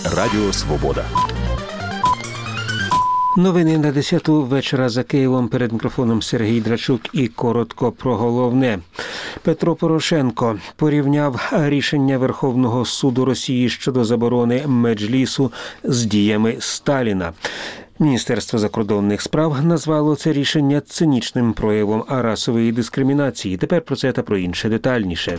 Радіо Свобода. Новини на 10-ту вечора за Києвом. Перед мікрофоном Сергій Драчук і коротко про головне. Петро Порошенко порівняв рішення Верховного суду Росії щодо заборони меджлісу з діями Сталіна. Міністерство закордонних справ назвало це рішення цинічним проявом расової дискримінації. Тепер про це та про інше детальніше.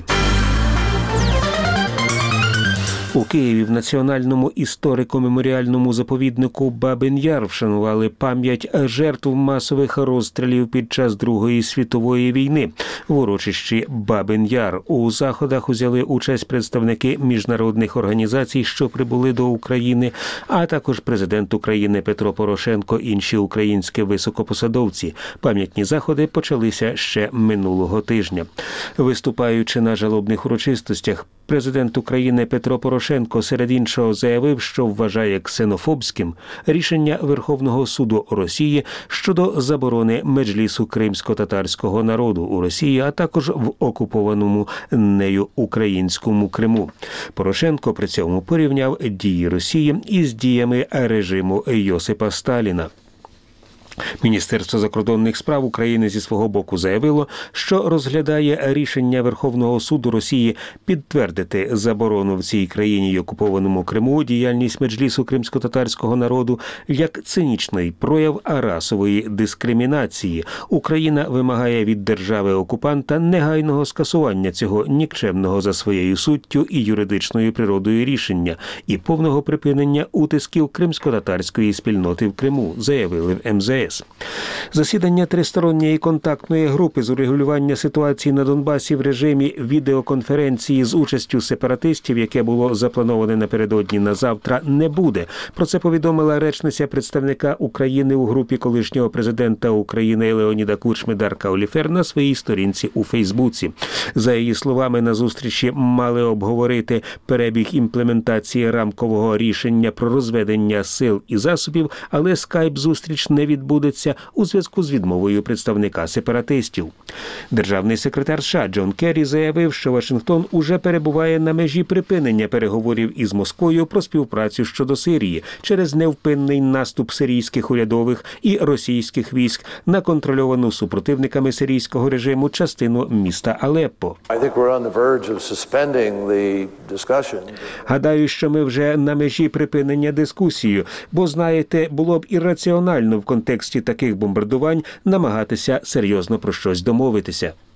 У Києві в Національному історико-меморіальному заповіднику Бабин Яр вшанували пам'ять жертв масових розстрілів під час Другої світової війни. В урочищі Бабин Яр у заходах узяли участь представники міжнародних організацій, що прибули до України, а також президент України Петро Порошенко, інші українські високопосадовці. Пам'ятні заходи почалися ще минулого тижня. Виступаючи на жалобних урочистостях, президент України Петро Порошенко серед іншого заявив, що вважає ксенофобським рішення Верховного суду Росії щодо заборони меджлісу кримсько-татарського народу у Росії, а також в окупованому нею українському Криму. Порошенко при цьому порівняв дії Росії із діями режиму Йосипа Сталіна. Міністерство закордонних справ України зі свого боку заявило, що розглядає рішення Верховного суду Росії підтвердити заборону в цій країні й окупованому Криму діяльність меджлісу кримсько-татарського народу як цинічний прояв расової дискримінації. Україна вимагає від держави-окупанта негайного скасування цього нікчемного за своєю суттю і юридичною природою рішення і повного припинення утисків кримсько-татарської спільноти в Криму, заявили в МЗС. Засідання тристоронньої контактної групи з урегулювання ситуації на Донбасі в режимі відеоконференції з участю сепаратистів, яке було заплановане напередодні на завтра, не буде. Про це повідомила речниця представника України у групі колишнього президента України Леоніда Кучми Дарка Оліфер на своїй сторінці у Фейсбуці. За її словами, на зустрічі мали обговорити перебіг імплементації рамкового рішення про розведення сил і засобів, але скайп-зустріч не відбудеться у зв'язку з відмовою представника сепаратистів. Державний секретар США Джон Керрі заявив, що Вашингтон уже перебуває на межі припинення переговорів із Москвою про співпрацю щодо Сирії через невпинний наступ сирійських урядових і російських військ на контрольовану супротивниками сирійського режиму частину міста Алеппо. Гадаю, що ми вже на межі припинення дискусії, бо, знаєте, було б ірраціонально в контексті таких бомбардувань намагатися серйозно про щось домовитися.